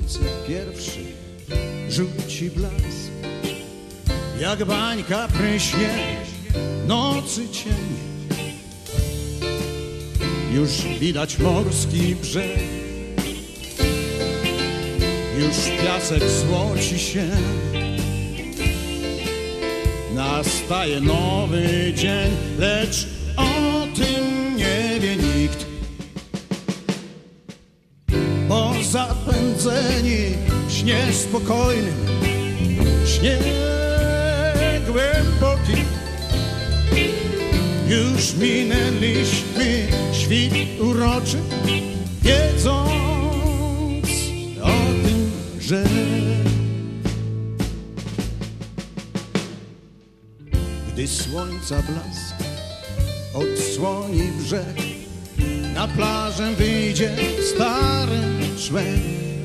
słońce pierwszy rzuci blask, jak bańka pryśnie nocy cień. Już widać morski brzeg, już piasek złoci się. Nastaje nowy dzień, lecz o tym nie wie nikt, bo zapędzeni w śnie spokojnym, śnie głębokim, już minęliśmy świt uroczy, wiedząc o tym, że gdy słońca blask odsłoni brzeg, na plażę wyjdzie stary człek.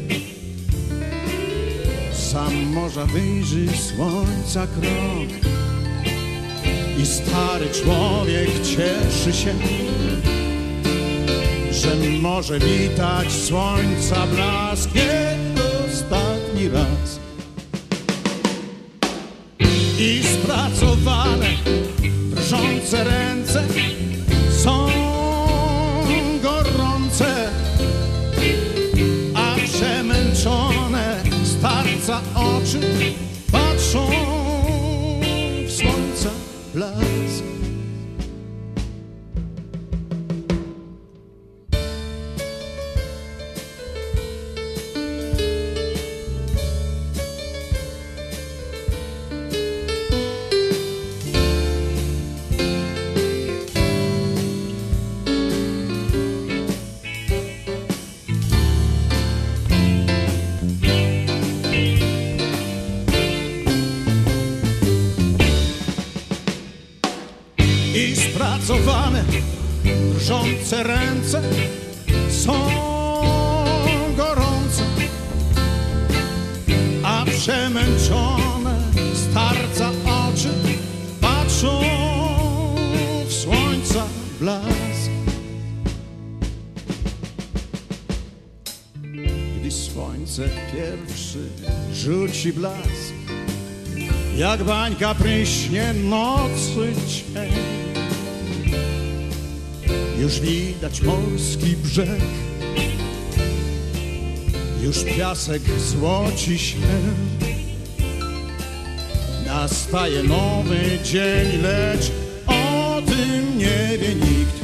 Sam morza wyjrzy słońca krok i stary człowiek cieszy się, że może witać słońca blask ostatni raz. I spracowane, drżące ręce są gorące, a przemęczone starca oczy patrzą w słońca blask. I spracowane, drżące ręce są gorące, a przemęczone starca oczy patrzą w słońca blask. Gdy słońce pierwszy rzuci blask, jak bańka pryśnie nocy cień, już widać morski brzeg, już piasek złoci się. Nastaje nowy dzień, lecz o tym nie wie nikt,